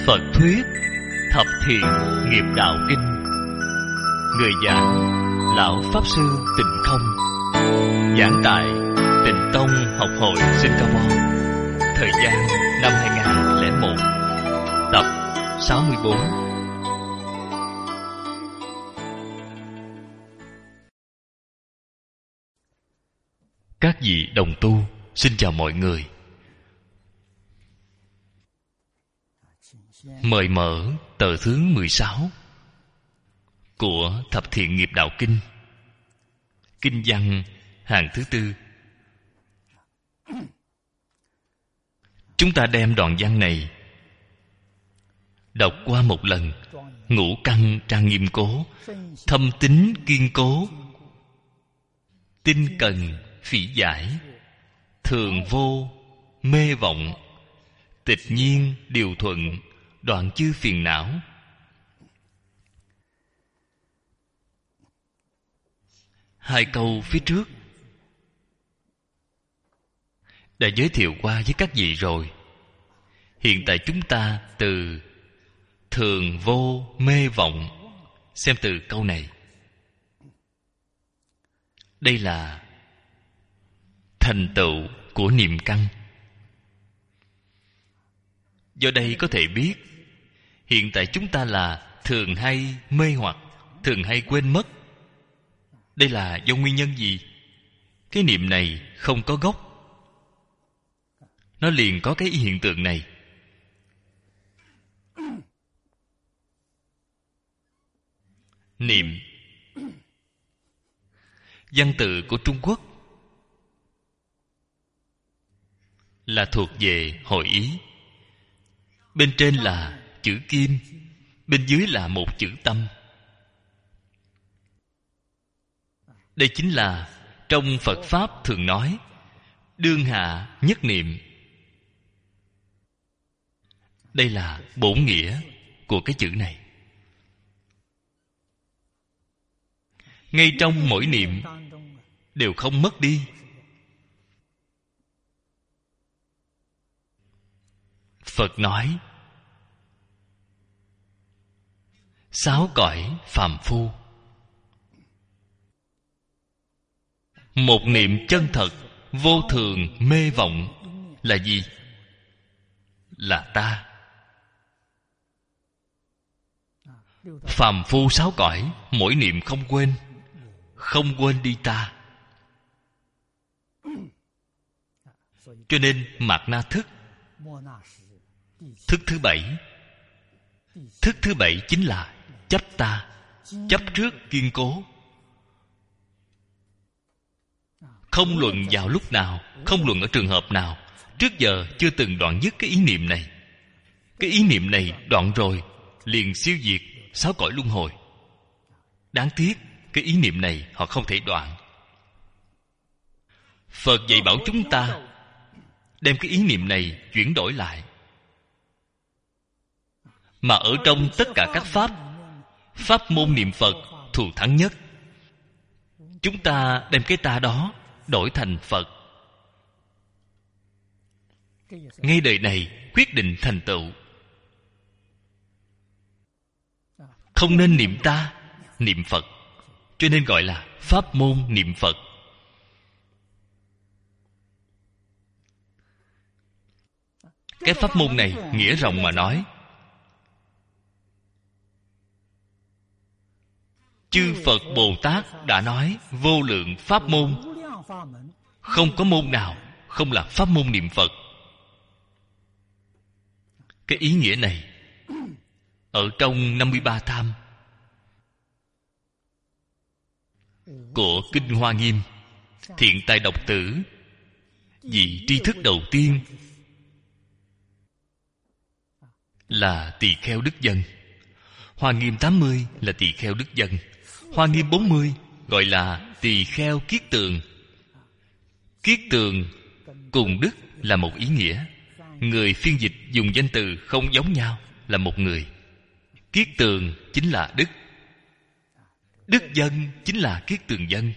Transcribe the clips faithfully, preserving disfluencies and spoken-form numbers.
Phật thuyết Thập Thiện Nghiệp Đạo Kinh. Người giảng Lão Pháp Sư Tịnh Không. Giảng tại Tịnh Tông Học hội Singapore. Thời gian năm hai nghìn không trăm lẻ một. Tập sáu mươi bốn. Các vị đồng tu, xin chào mọi người. Mời mở tờ thứ mười sáu của Thập Thiện Nghiệp Đạo Kinh. Kinh văn hàng thứ tư. Chúng ta đem đoạn văn này đọc qua một lần. Ngũ căn trang nghiêm cố, thâm tín kiên cố, tinh cần phỉ giải, thường vô mê vọng, tịch nhiên điều thuận, đoạn chư phiền não. Hai câu phía trước đã giới thiệu qua với các vị rồi. Hiện tại chúng ta từ thường vô mê vọng xem từ câu này. Đây là thành tựu của niệm căn. Do đây có thể biết hiện tại chúng ta là thường hay mê hoặc, thường hay quên mất. Đây là do nguyên nhân gì? Cái niệm này không có gốc, nó liền có cái hiện tượng này. Niệm văn tự của Trung Quốc là thuộc về hội ý. Bên trên là chữ kim, bên dưới là một chữ tâm. Đây chính là trong Phật Pháp thường nói đương hạ nhất niệm. Đây là bổn nghĩa của cái chữ này. Ngay trong mỗi niệm đều không mất đi. Phật nói sáu cõi phàm phu, một niệm chân thật vô thường mê vọng là gì? Là ta. Phàm phu sáu cõi, mỗi niệm không quên, không quên đi ta. Cho nên mạt na thức, thức thứ bảy. Thức thứ bảy chính là chấp ta, chấp trước kiên cố. Không luận vào lúc nào, không luận ở trường hợp nào, trước giờ chưa từng đoạn dứt cái ý niệm này. Cái ý niệm này đoạn rồi liền siêu diệt sáu cõi luân hồi. Đáng tiếc cái ý niệm này họ không thể đoạn. Phật dạy bảo chúng ta đem cái ý niệm này chuyển đổi lại. Mà ở trong tất cả các pháp, pháp môn niệm Phật thù thắng nhất. Chúng ta đem cái ta đó đổi thành Phật. Ngay đời này quyết định thành tựu. Không nên niệm ta, niệm Phật. Cho nên gọi là pháp môn niệm Phật. Cái pháp môn này nghĩa rộng mà nói, chư Phật Bồ Tát đã nói vô lượng pháp môn, không có môn nào không là pháp môn niệm Phật. Cái ý nghĩa này ở trong năm mươi ba tham của Kinh Hoa Nghiêm, Thiện Tài Độc Tử, vị tri thức đầu tiên là tỳ kheo đức dân. Hoa Nghiêm tám mươi là tỳ kheo đức dân. Hoa Nghiêm bốn mươi gọi là tỳ kheo kiết tường. Kiết tường cùng đức là một ý nghĩa. Người phiên dịch dùng danh từ không giống nhau là một người. Kiết tường chính là đức, đức dân chính là kiết tường dân.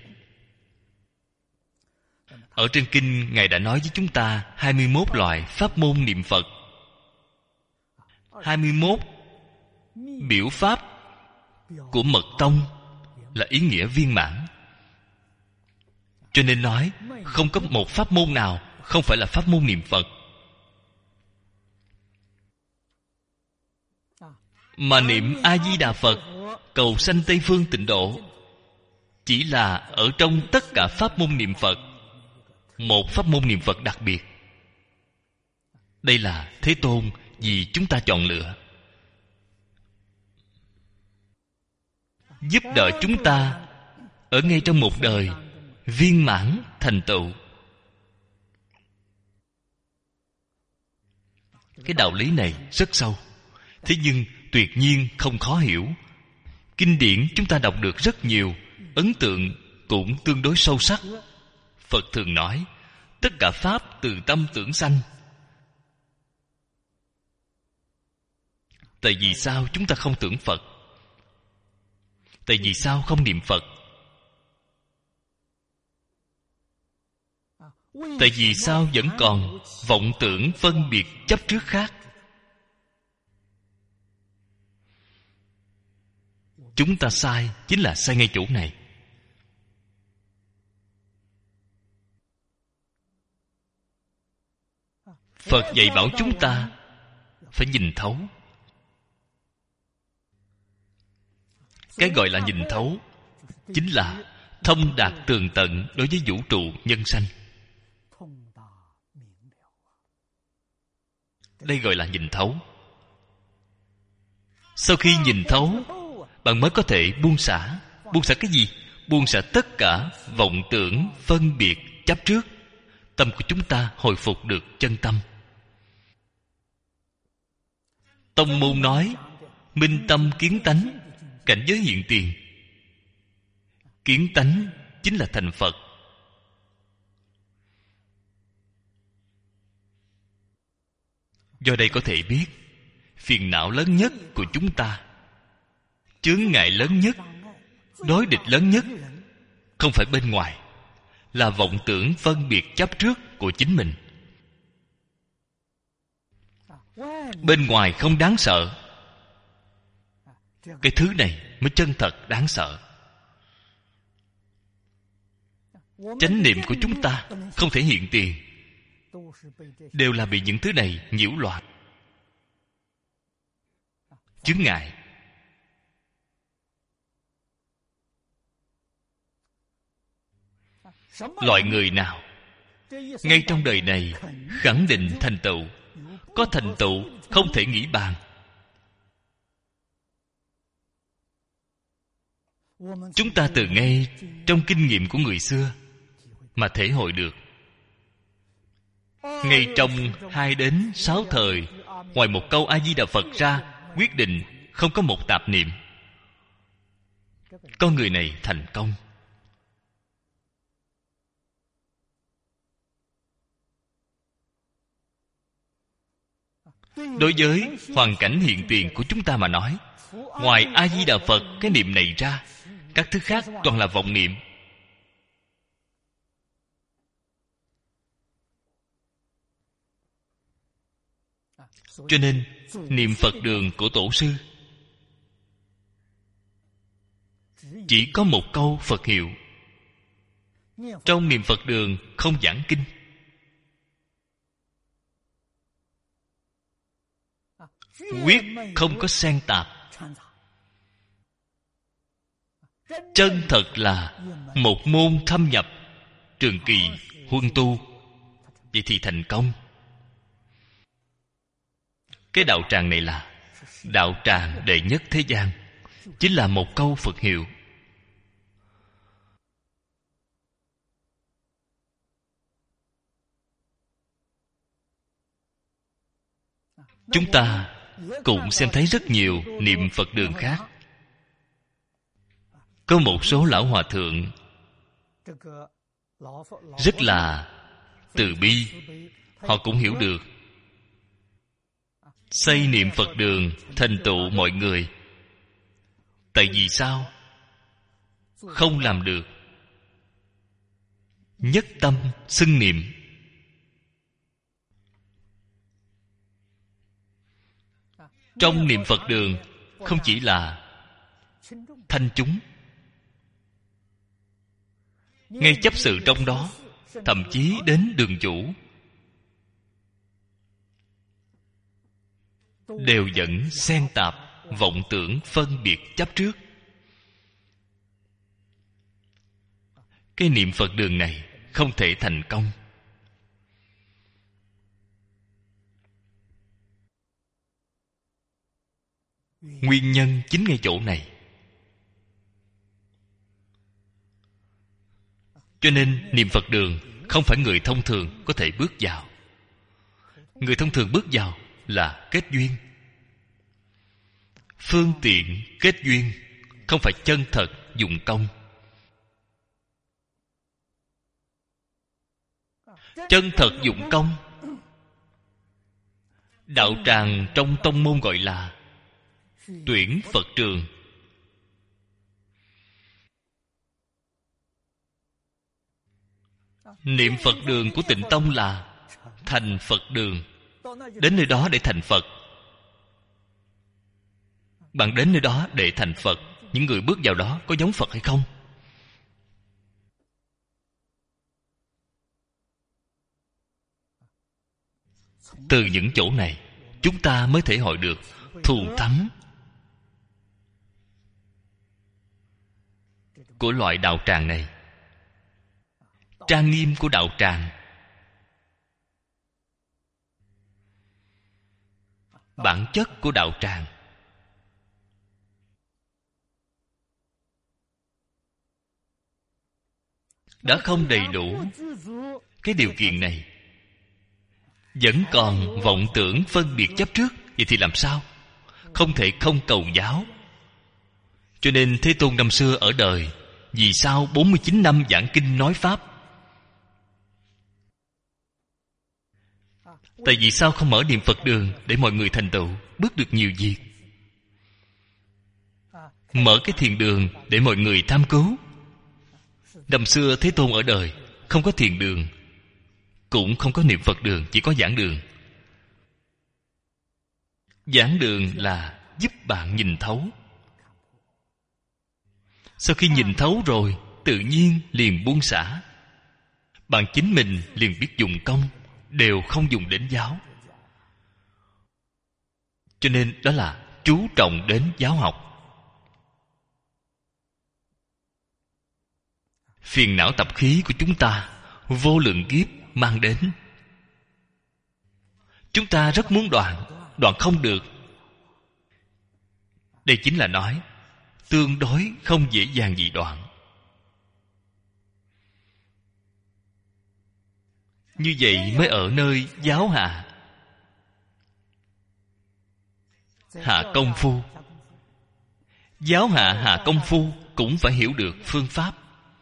Ở trên kinh Ngài đã nói với chúng ta hai mươi mốt loại pháp môn niệm Phật. hai mươi mốt biểu pháp của mật tông là ý nghĩa viên mãn. Cho nên nói không có một pháp môn nào không phải là pháp môn niệm Phật. Mà niệm A-di-đà Phật cầu sanh Tây Phương Tịnh Độ chỉ là ở trong tất cả pháp môn niệm Phật một pháp môn niệm Phật đặc biệt. Đây là Thế Tôn vì chúng ta chọn lựa, giúp đỡ chúng ta ở ngay trong một đời viên mãn thành tựu. Cái đạo lý này rất sâu, thế nhưng tuyệt nhiên không khó hiểu. Kinh điển chúng ta đọc được rất nhiều, ấn tượng cũng tương đối sâu sắc. Phật thường nói tất cả pháp từ tâm tưởng sanh. Tại vì sao chúng ta không tưởng Phật? Tại vì sao không niệm Phật? Tại vì sao vẫn còn vọng tưởng phân biệt chấp trước khác? Chúng ta sai chính là sai ngay chỗ này. Phật dạy bảo chúng ta phải nhìn thấu. Cái gọi là nhìn thấu chính là thông đạt tường tận đối với vũ trụ nhân sanh. Đây gọi là nhìn thấu. Sau khi nhìn thấu, bạn mới có thể buông xả. Buông xả cái gì? Buông xả tất cả vọng tưởng, phân biệt, chấp trước. Tâm của chúng ta hồi phục được chân tâm. Tông môn nói minh tâm kiến tánh, cảnh giới hiện tiền. Kiến tánh chính là thành Phật. Do đây có thể biết phiền não lớn nhất của chúng ta, chướng ngại lớn nhất, đối địch lớn nhất không phải bên ngoài, là vọng tưởng phân biệt chấp trước của chính mình. Bên ngoài không đáng sợ, cái thứ này mới chân thật đáng sợ. Chánh niệm của chúng ta không thể hiện tiền, đều là bị những thứ này nhiễu loạn, chướng ngại. Loại người nào ngay trong đời này khẳng định thành tựu, có thành tựu không thể nghĩ bàn. Chúng ta từ ngay trong kinh nghiệm của người xưa mà thể hội được. Ngay trong hai đến sáu thời, ngoài một câu A Di Đà Phật ra, quyết định không có một tạp niệm. Con người này thành công. Đối với hoàn cảnh hiện tiền của chúng ta mà nói, ngoài A Di Đà Phật cái niệm này ra, các thứ khác toàn là vọng niệm. Cho nên niệm Phật đường của tổ sư chỉ có một câu Phật hiệu. Trong niệm Phật đường không giảng kinh, quyết không có xen tạp. Chân thật là một môn thâm nhập, trường kỳ huân tu. Vậy thì thành công. Cái đạo tràng này là đạo tràng đệ nhất thế gian, chính là một câu Phật hiệu. Chúng ta cũng xem thấy rất nhiều niệm Phật đường khác. Có một số lão hòa thượng rất là từ bi, họ cũng hiểu được xây niệm Phật đường thành tựu mọi người. Tại vì sao không làm được nhất tâm xưng niệm? Trong niệm Phật đường không chỉ là thanh chúng, ngay chấp sự trong đó, thậm chí đến đường chủ đều vẫn xen tạp vọng tưởng phân biệt chấp trước. Cái niệm Phật đường này không thể thành công. Nguyên nhân chính ngay chỗ này. Cho nên niệm Phật đường không phải người thông thường có thể bước vào. Người thông thường bước vào là kết duyên, phương tiện kết duyên, không phải chân thật dụng công. Chân thật dụng công, đạo tràng trong tông môn gọi là tuyển Phật trường. Niệm Phật đường của Tịnh Tông là thành Phật đường. Đến nơi đó để thành Phật. Bạn đến nơi đó để thành Phật, những người bước vào đó có giống Phật hay không? Từ những chỗ này chúng ta mới thể hội được thù thắng của loại đạo tràng này, trang nghiêm của đạo tràng, bản chất của đạo tràng. Đã không đầy đủ cái điều kiện này, vẫn còn vọng tưởng phân biệt chấp trước, vậy thì làm sao? Không thể không cầu giáo. Cho nên Thế Tôn năm xưa ở đời, vì sao bốn mươi chín năm giảng kinh nói Pháp? Tại vì sao không mở niệm Phật đường để mọi người thành tựu, bước được nhiều việc? Mở cái thiền đường để mọi người tham cứu. Năm xưa Thế Tôn ở đời không có thiền đường, cũng không có niệm Phật đường, chỉ có giảng đường. Giảng đường là giúp bạn nhìn thấu. Sau khi nhìn thấu rồi, tự nhiên liền buông xả. Bạn chính mình liền biết dùng công, đều không dùng đến giáo. Cho nên đó là chú trọng đến giáo học. Phiền não tập khí của chúng ta vô lượng kiếp mang đến. Chúng ta rất muốn đoạn, đoạn không được. Đây chính là nói tương đối không dễ dàng gì đoạn. Như vậy mới ở nơi giáo hạ hạ công phu. Giáo hạ hạ công phu cũng phải hiểu được phương pháp.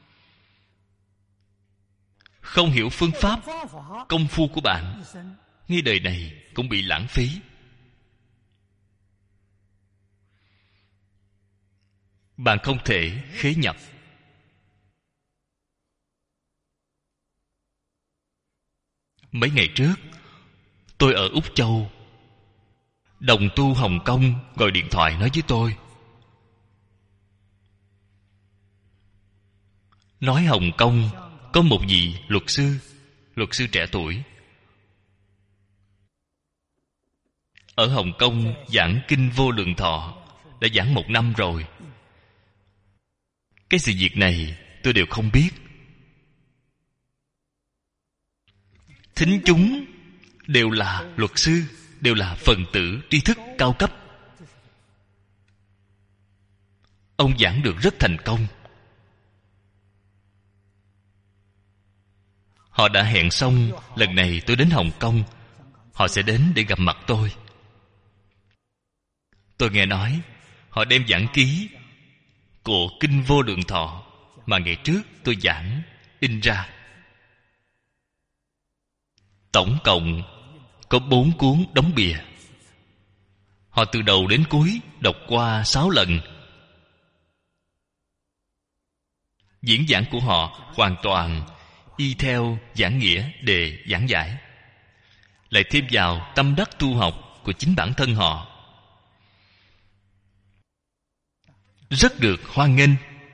Không hiểu phương pháp, công phu của bạn ngay đời này cũng bị lãng phí. Bạn không thể khế nhập. Mấy ngày trước tôi ở Úc Châu, đồng tu Hồng Kông gọi điện thoại nói với tôi, nói Hồng Kông có một vị luật sư, luật sư trẻ tuổi, ở Hồng Kông giảng kinh Vô Lượng Thọ, đã giảng một năm rồi. Cái sự việc này tôi đều không biết. Thính chúng đều là luật sư, đều là phần tử tri thức cao cấp. Ông giảng được rất thành công. Họ đã hẹn xong lần này tôi đến Hồng Kông, họ sẽ đến để gặp mặt tôi. Tôi nghe nói họ đem giảng ký của kinh Vô Lượng Thọ mà ngày trước tôi giảng in ra. Tổng cộng có bốn cuốn đóng bìa. Họ từ đầu đến cuối đọc qua sáu lần. Diễn giảng của họ hoàn toàn y theo giảng nghĩa để giảng giải, lại thêm vào tâm đắc tu học của chính bản thân họ, rất được hoan nghênh.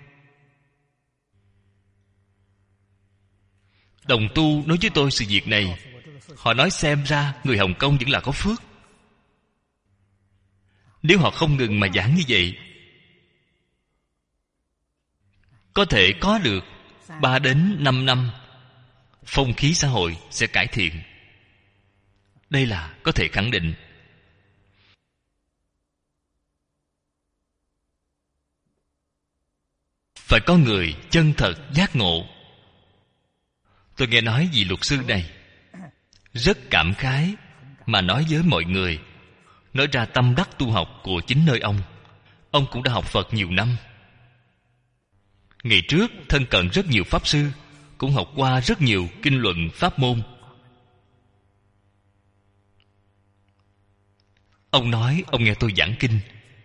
Đồng tu nói với tôi sự việc này. Họ nói xem ra người Hồng Kông vẫn là có phước. Nếu họ không ngừng mà giảng như vậy, có thể có được ba đến năm năm, phong khí xã hội sẽ cải thiện. Đây là có thể khẳng định. Phải có người chân thật giác ngộ. Tôi nghe nói vị luật sư này rất cảm khái mà nói với mọi người, nói ra tâm đắc tu học của chính nơi ông. Ông cũng đã học Phật nhiều năm. Ngày trước thân cận rất nhiều pháp sư, cũng học qua rất nhiều kinh luận pháp môn. Ông nói ông nghe tôi giảng kinh,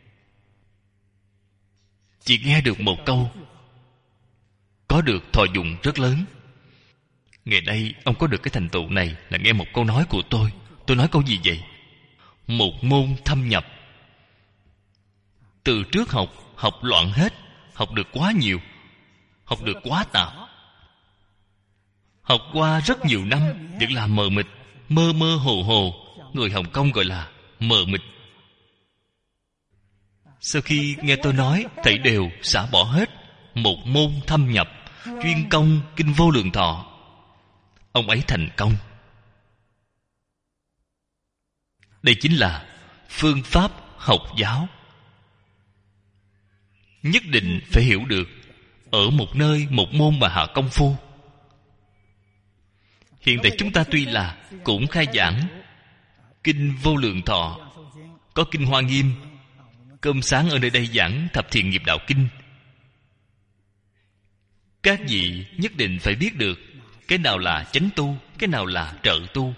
chỉ nghe được một câu, có được thọ dụng rất lớn. Ngày nay ông có được cái thành tựu này là nghe một câu nói của tôi. Tôi nói câu gì vậy? Một môn thâm nhập. Từ trước học, học loạn hết, học được quá nhiều, học được quá tạp. Học qua rất nhiều năm vẫn là mờ mịt, mơ mơ hồ hồ. Người Hồng Kông gọi là mờ mịt. Sau khi nghe tôi nói, thầy đều xả bỏ hết. Một môn thâm nhập, chuyên công kinh Vô Lượng Thọ. Ông ấy thành công. Đây chính là phương pháp học giáo. Nhất định phải hiểu được ở một nơi, một môn mà hạ công phu. Hiện tại chúng ta tuy là cũng khai giảng kinh Vô Lượng Thọ, có kinh Hoa Nghiêm, cơm sáng ở nơi đây giảng Thập Thiện Nghiệp Đạo Kinh. Các vị nhất định phải biết được cái nào là chánh tu, cái nào là trợ tu.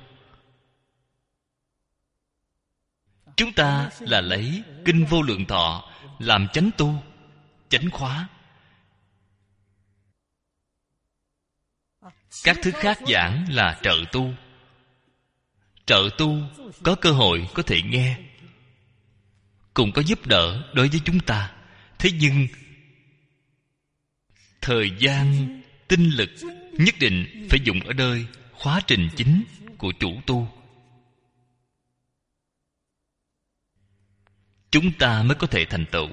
Chúng ta là lấy kinh Vô Lượng Thọ làm chánh tu, chánh khóa. Các thứ khác giảng là trợ tu. Trợ tu có cơ hội có thể nghe, cũng có giúp đỡ đối với chúng ta. Thế nhưng thời gian, tinh lực nhất định phải dùng ở nơi khóa trình chính của chủ tu. Chúng ta mới có thể thành tựu.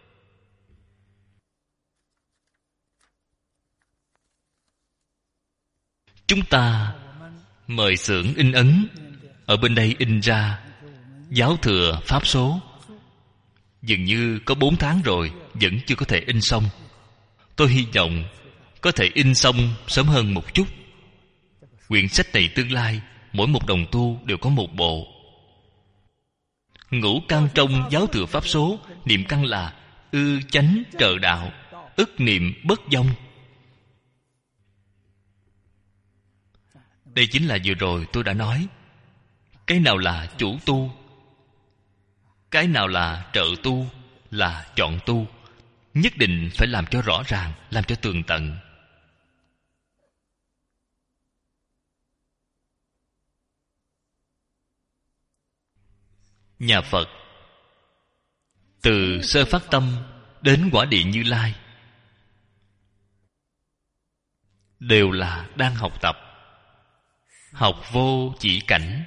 Chúng ta mời xưởng in ấn ở bên đây in ra Giáo Thừa Pháp Số. Dường như có bốn tháng rồi vẫn chưa có thể in xong. Tôi hy vọng có thể in xong sớm hơn một chút. Quyển sách này tương lai mỗi một đồng tu đều có một bộ. Ngũ căn trong Giáo Thừa Pháp Số, niệm căn là ư chánh trợ đạo, ức niệm bất vong. Đây chính là vừa rồi tôi đã nói, cái nào là chủ tu, cái nào là trợ tu, là chọn tu. Nhất định phải làm cho rõ ràng, làm cho tường tận. Nhà Phật từ sơ phát tâm đến quả địa Như Lai đều là đang học tập, học vô chỉ cảnh.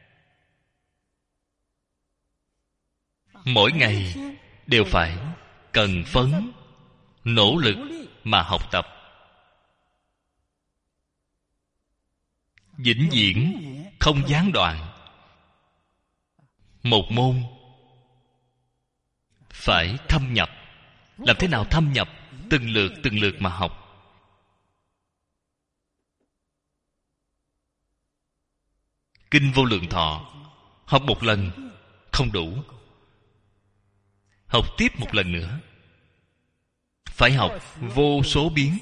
Mỗi ngày đều phải cần phấn, nỗ lực mà học tập, vĩnh viễn không gián đoạn. Một môn phải thâm nhập. Làm thế nào thâm nhập? Từng lượt từng lượt mà học. Kinh Vô Lượng Thọ học một lần không đủ, học tiếp một lần nữa. Phải học vô số biến,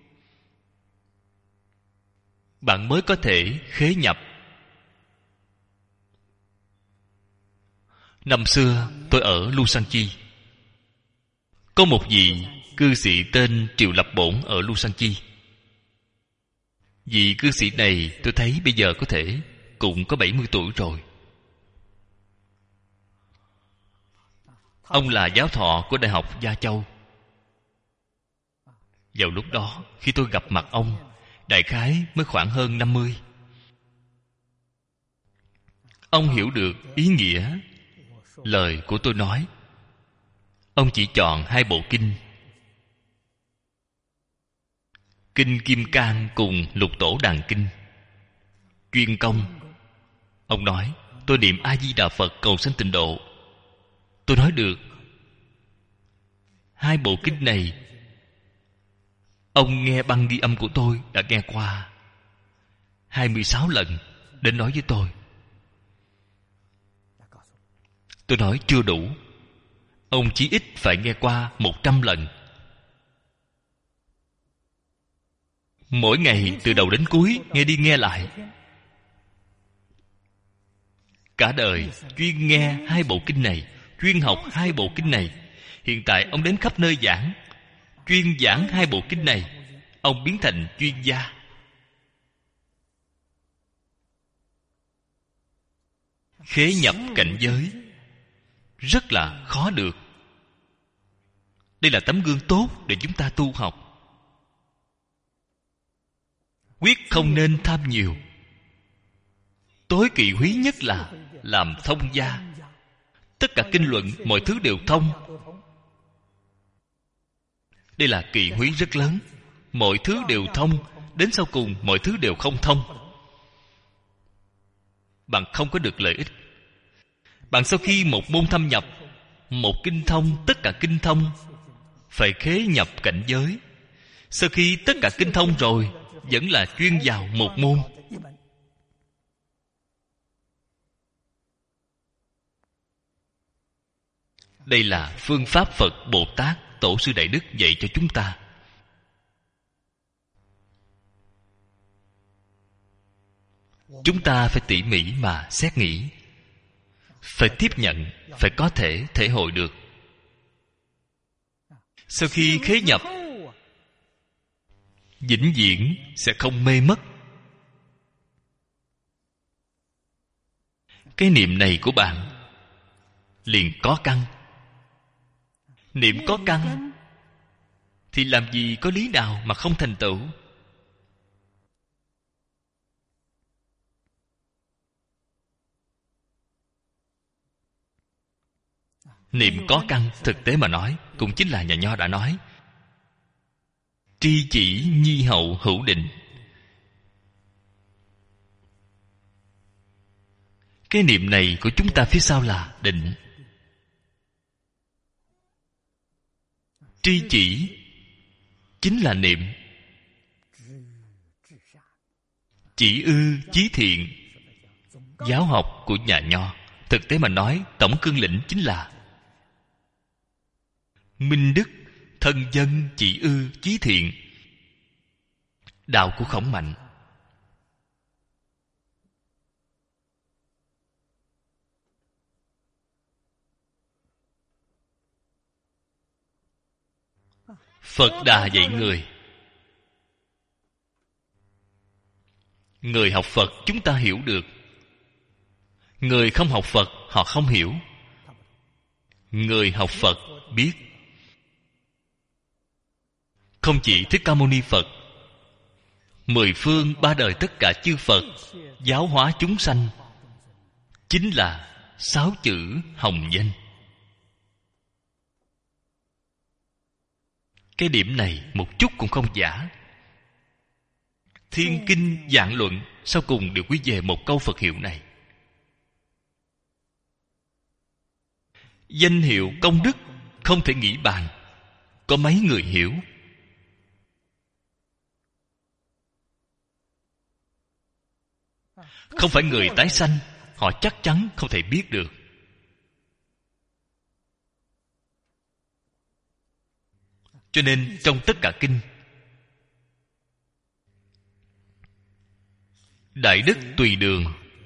bạn mới có thể khế nhập. Năm xưa tôi ở Lusanchi, có một vị cư sĩ tên Triệu Lập Bổn ở Lusanchi. Vị cư sĩ này tôi thấy bây giờ có thể cũng có bảy mươi tuổi rồi. Ông là giáo thọ của Đại học Gia Châu. Vào lúc đó, khi tôi gặp mặt ông, đại khái mới khoảng hơn năm mươi. Ông hiểu được ý nghĩa lời của tôi nói. Ông chỉ chọn hai bộ kinh, Kinh Kim Cang cùng Lục Tổ Đàn Kinh, chuyên công. Ông nói, tôi niệm A-di-đà Phật cầu sanh tịnh độ. Tôi nói được. Hai bộ kinh này ông nghe băng ghi âm của tôi đã nghe qua hai mươi sáu lần, đến nói với tôi. Tôi nói chưa đủ, ông chí ít phải nghe qua một trăm lần. Mỗi ngày từ đầu đến cuối nghe đi nghe lại. Cả đời chuyên nghe hai bộ kinh này, chuyên học hai bộ kinh này. Hiện tại ông đến khắp nơi giảng, chuyên giảng hai bộ kinh này. Ông biến thành chuyên gia. Khế nhập cảnh giới rất là khó được. Đây là tấm gương tốt để chúng ta tu học. Quyết không nên tham nhiều. Tối kỵ húy nhất là làm thông gia. Tất cả kinh luận mọi thứ đều thông. Đây là kỵ húy rất lớn. Mọi thứ đều thông, đến sau cùng mọi thứ đều không thông. Bạn không có được lợi ích. Bạn sau khi một môn thâm nhập, một kinh thông, tất cả kinh thông, phải khế nhập cảnh giới. Sau khi tất cả kinh thông rồi, vẫn là chuyên vào một môn. Đây là phương pháp Phật Bồ Tát Tổ sư Đại Đức dạy cho chúng ta. Chúng ta phải tỉ mỉ mà xét nghĩ, phải tiếp nhận, phải có thể thể hội được. Sau khi khế nhập, vĩnh viễn sẽ không mê mất. Cái niệm này của bạn liền có căn. Niệm có căn thì làm gì có lý nào mà không thành tựu. Niệm có căn, thực tế mà nói, cũng chính là nhà Nho đã nói, tri chỉ nhi hậu hữu định. Cái niệm này của chúng ta phía sau là định. Tri chỉ chính là niệm. Chỉ ư chí thiện, giáo học của nhà Nho. Thực tế mà nói, tổng cương lĩnh chính là minh đức, thân dân, chỉ ư, chí thiện. Đạo của Khổng Mạnh. Phật Đà dạy người. Người học Phật chúng ta hiểu được. Người không học Phật họ không hiểu. Người học Phật biết. Không chỉ Thích Ca Mâu Ni Phật, mười phương ba đời tất cả chư Phật giáo hóa chúng sanh chính là sáu chữ hồng danh. Cái điểm này một chút cũng không giả. Thiên kinh vạn luận sau cùng đều quy về một câu Phật hiệu này. Danh hiệu công đức không thể nghĩ bàn. Có mấy người hiểu. Không phải người tái sanh, họ chắc chắn không thể biết được. Cho nên trong tất cả kinh, Đại Đức Tùy Đường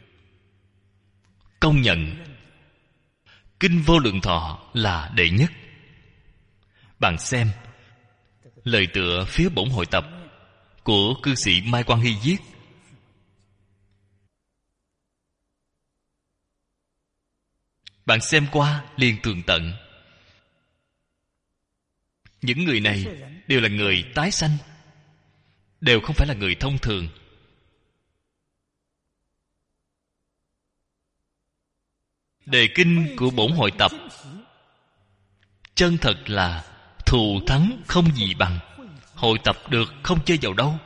công nhận Kinh Vô Lượng Thọ là đệ nhất. Bạn xem lời tựa phía bổn hội tập của cư sĩ Mai Quang Hy viết. Bạn xem qua liền tường tận. Những người này đều là người tái sanh, đều không phải là người thông thường. Đề kinh của bổn hội tập chân thật là thù thắng không gì bằng. Hội tập được không chơi vào đâu.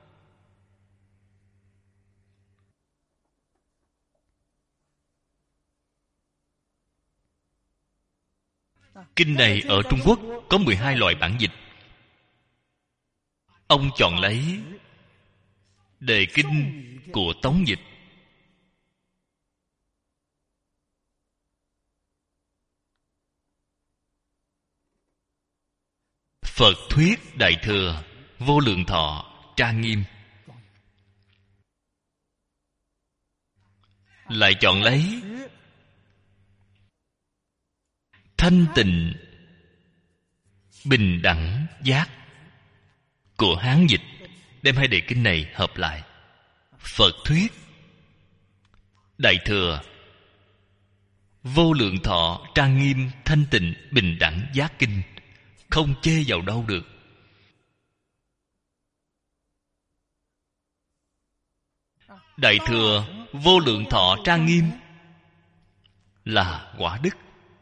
Kinh này ở Trung Quốc có mười hai loại bản dịch. Ông chọn lấy đề kinh của Tống dịch. Phật thuyết Đại Thừa Vô Lượng Thọ trang nghiêm, lại chọn lấy Thanh Tịnh Bình Đẳng Giác của Hán dịch, đem hai đề kinh này hợp lại. Phật thuyết Đại Thừa Vô Lượng Thọ trang nghiêm Thanh Tịnh Bình Đẳng Giác kinh, không chê vào đâu được. Đại Thừa Vô Lượng Thọ trang nghiêm là quả đức,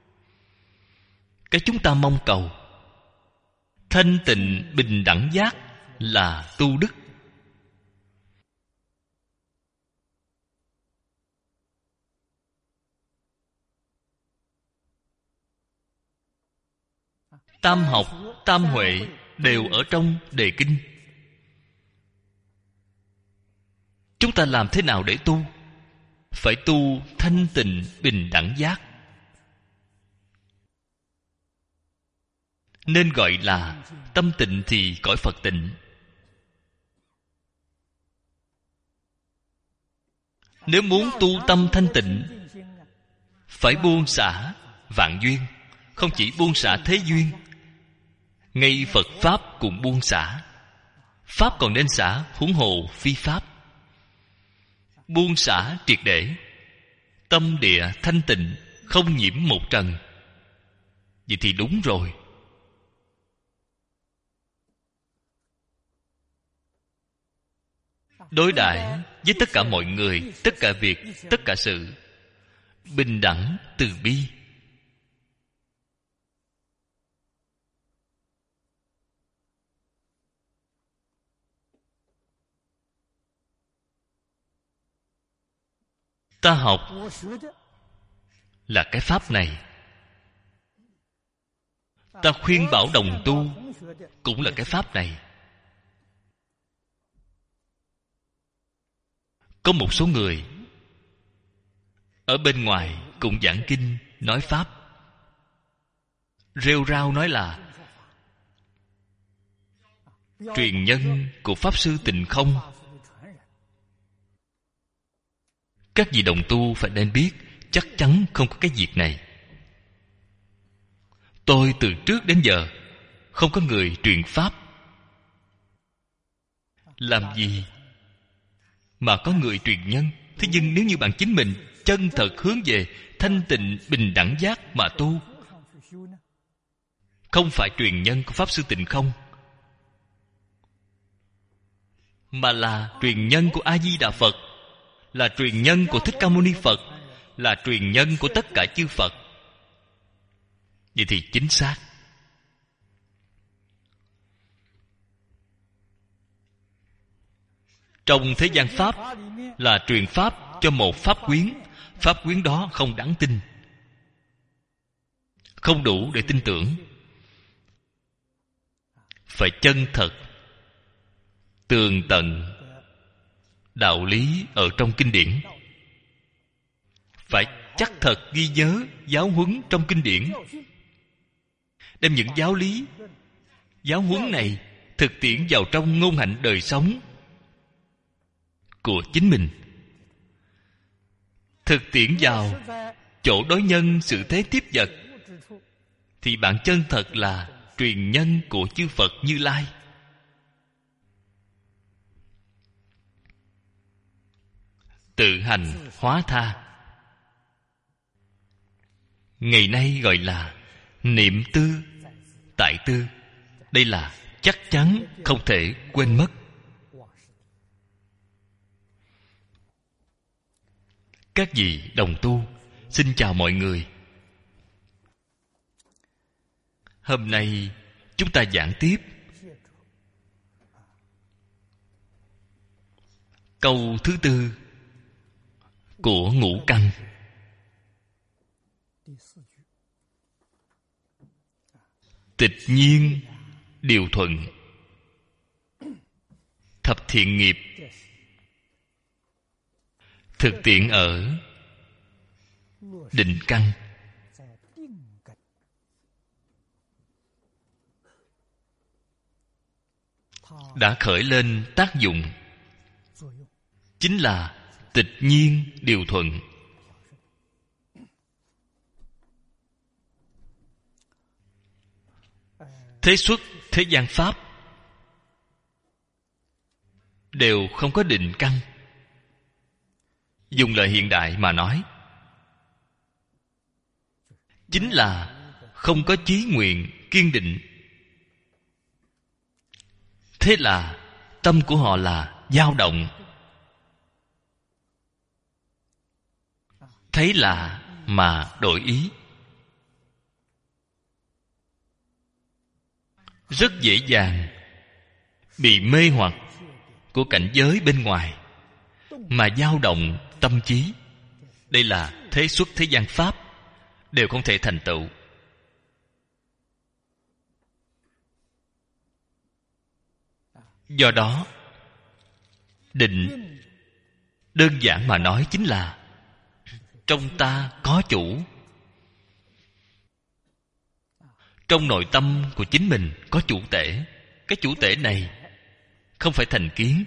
cái chúng ta mong cầu. Thanh Tịnh Bình Đẳng Giác là tu đức. Tam học, tam huệ đều ở trong đề kinh. Chúng ta làm thế nào để tu? Phải tu thanh tịnh bình đẳng giác, nên gọi là tâm tịnh thì cõi Phật tịnh. Nếu muốn tu tâm thanh tịnh, phải buông xả vạn duyên. Không chỉ buông xả thế duyên, ngay Phật Pháp cũng buông xả. Pháp còn nên xả, huống hồ phi Pháp. Buông xả triệt để, tâm địa thanh tịnh, không nhiễm một trần. Vậy thì đúng rồi. Đối đãi với tất cả mọi người, tất cả việc, tất cả sự, bình đẳng từ bi. Ta học là cái pháp này, ta khuyên bảo đồng tu cũng là cái pháp này. Có một số người ở bên ngoài cũng giảng kinh nói pháp, rêu rao nói là truyền nhân của Pháp Sư Tịnh Không. Các vị đồng tu phải nên biết, chắc chắn không có cái việc này. Tôi từ trước đến giờ không có người truyền pháp. Làm gì mà có người truyền nhân? Thế nhưng nếu như bạn chính mình chân thật hướng về thanh tịnh bình đẳng giác mà tu, không phải truyền nhân của Pháp Sư Tịnh Không, mà là truyền nhân của A Di Đà Phật, là truyền nhân của Thích Ca Mâu Ni Phật, là truyền nhân của tất cả chư Phật, vậy thì chính xác. Trong thế gian pháp là truyền pháp cho một pháp quyến. Pháp quyến đó không đáng tin, không đủ để tin tưởng. Phải chân thật, tường tận đạo lý ở trong kinh điển. Phải chắc thật ghi nhớ giáo huấn trong kinh điển, đem những giáo lý, giáo huấn này thực tiễn vào trong ngôn hạnh đời sống của chính mình, thực tiễn vào chỗ đối nhân sự thế tiếp vật, thì bạn chân thật là truyền nhân của chư Phật Như Lai. Tự hành hóa tha, ngày nay gọi là niệm tư tại tư. Đây là chắc chắn không thể quên mất. Các vị đồng tu, xin chào mọi người. Hôm nay chúng ta giảng tiếp câu thứ tư của ngũ căn. Tịch nhiên điều thuận, thập thiện nghiệp thực tiễn ở định căn. Đã khởi lên tác dụng, chính là tịch nhiên điều thuận. Thế xuất thế gian pháp đều không có định căn. Dùng lời hiện đại mà nói, chính là không có chí nguyện kiên định. Thế là tâm của họ là dao động. Thấy lạ mà đổi ý, rất dễ dàng bị mê hoặc của cảnh giới bên ngoài mà dao động tâm trí. Đây là thế xuất thế gian pháp đều không thể thành tựu. Do đó, định đơn giản mà nói chính là trong ta có chủ. Trong nội tâm của chính mình có chủ tể. Cái chủ tể này không phải thành kiến.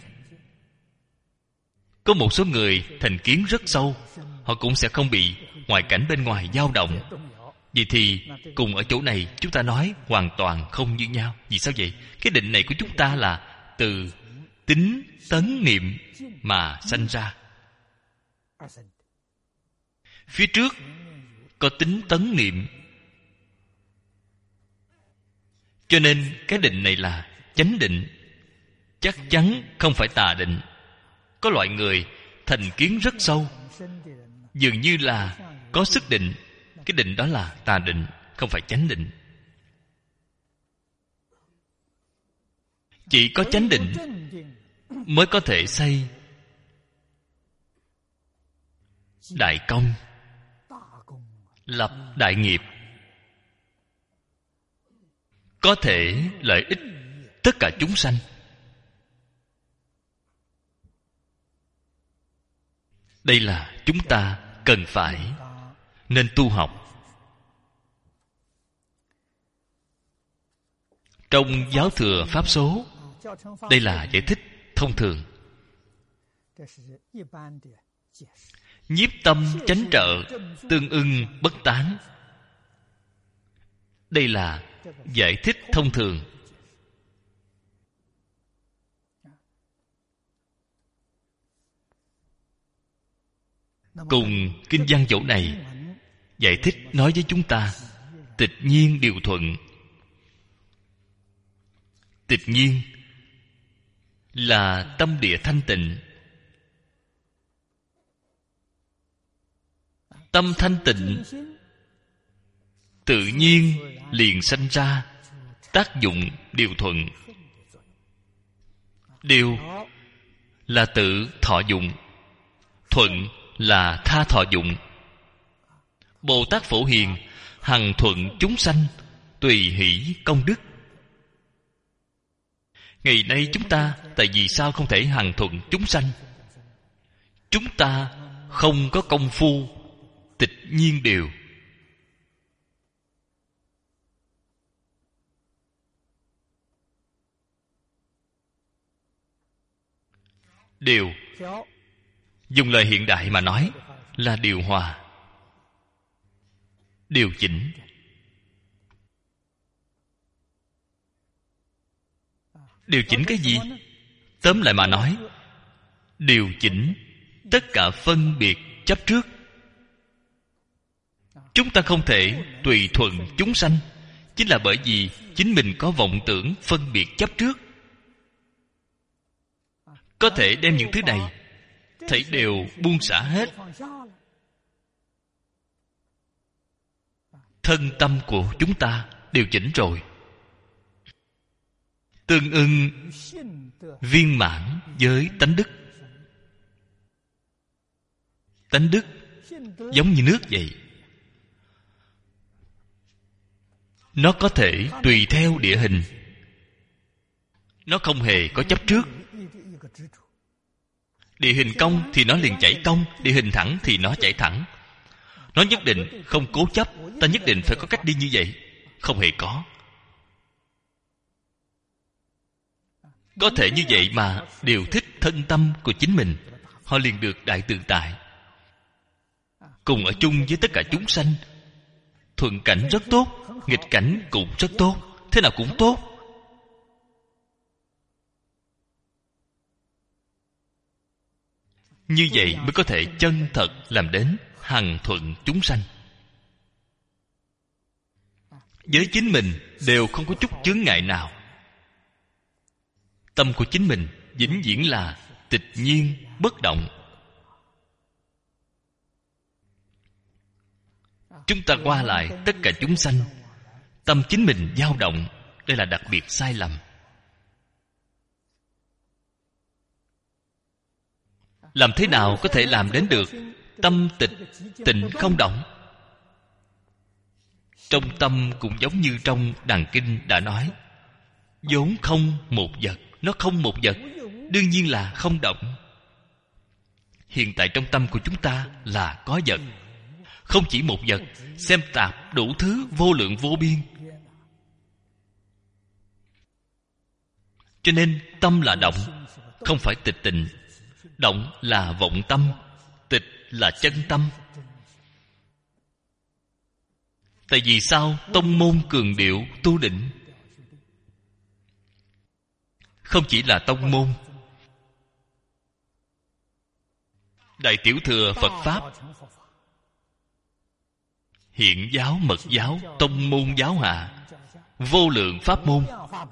Có một số người thành kiến rất sâu, họ cũng sẽ không bị ngoại cảnh bên ngoài dao động. Vậy thì cùng ở chỗ này chúng ta nói hoàn toàn không như nhau. Vì sao vậy? Cái định này của chúng ta là từ tính tấn niệm mà sanh ra. Phía trước có tính tấn niệm, cho nên cái định này là chánh định, chắc chắn không phải tà định. Có loại người thành kiến rất sâu, dường như là có sức định. Cái định đó là tà định, không phải chánh định. Chỉ có chánh định mới có thể xây đại công, lập đại nghiệp, có thể lợi ích tất cả chúng sanh. Đây là chúng ta cần phải nên tu học. Trong giáo thừa Pháp Số, đây là giải thích thông thường. Nhiếp tâm chánh trợ, tương ưng bất tán. Đây là giải thích thông thường. Cùng kinh văn chỗ này giải thích nói với chúng ta tịch nhiên điều thuận. Tịch nhiên là tâm địa thanh tịnh. Tâm thanh tịnh tự nhiên liền sanh ra tác dụng điều thuận. Điều là tự thọ dụng, thuận là tha thọ dụng. Bồ Tát Phổ Hiền hằng thuận chúng sanh, tùy hỷ công đức. Ngày nay chúng ta tại vì sao không thể hằng thuận chúng sanh? Chúng ta không có công phu tịch nhiên điều. Điều, dùng lời hiện đại mà nói, là điều hòa, điều chỉnh. Điều chỉnh cái gì? Tóm lại mà nói, điều chỉnh tất cả phân biệt chấp trước. Chúng ta không thể tùy thuận chúng sanh, chính là bởi vì chính mình có vọng tưởng phân biệt chấp trước. Có thể đem những thứ này thảy đều buông xả hết, thân tâm của chúng ta đều chỉnh rồi, tương ưng viên mãn với tánh đức. Tánh đức giống như nước vậy, nó có thể tùy theo địa hình, nó không hề có chấp trước. Địa hình cong thì nó liền chảy cong, địa hình thẳng thì nó chảy thẳng. Nó nhất định không cố chấp, ta nhất định phải có cách đi như vậy. Không hề có. Có thể như vậy mà đều thích thân tâm của chính mình, họ liền được đại tự tại, cùng ở chung với tất cả chúng sanh. Thuận cảnh rất tốt, nghịch cảnh cũng rất tốt, thế nào cũng tốt. Như vậy mới có thể chân thật làm đến hằng thuận chúng sanh. Với chính mình đều không có chút chướng ngại nào. Tâm của chính mình vĩnh viễn là tịch nhiên bất động. Chúng ta qua lại tất cả chúng sanh, tâm chính mình dao động, đây là đặc biệt sai lầm. Làm thế nào có thể làm đến được tâm tịch tịnh không động? Trong tâm cũng giống như trong Đàn Kinh đã nói, vốn không một vật. Nó không một vật, đương nhiên là không động. Hiện tại trong tâm của chúng ta là có vật. Không chỉ một vật, xem tạp đủ thứ vô lượng vô biên. Cho nên tâm là động, không phải tịch tịnh. Động là vọng tâm, tịch là chân tâm. Tại vì sao tông môn cường điệu tu định? Không chỉ là tông môn, Đại Tiểu Thừa Phật Pháp, Hiện giáo, Mật giáo, tông môn giáo hạ, vô lượng pháp môn.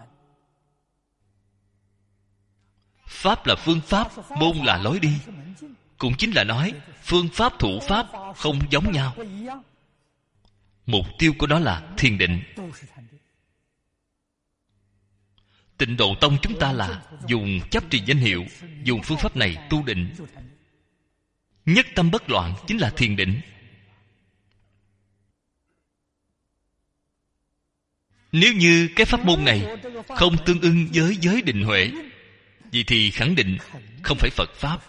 Pháp là phương pháp, môn là lối đi. Cũng chính là nói phương pháp thủ pháp không giống nhau. Mục tiêu của nó là thiền định. Tịnh Độ Tông chúng ta là dùng chấp trì danh hiệu, dùng phương pháp này tu định. Nhất tâm bất loạn chính là thiền định. Nếu như cái pháp môn này không tương ưng với giới định huệ, vậy thì khẳng định không phải Phật Pháp.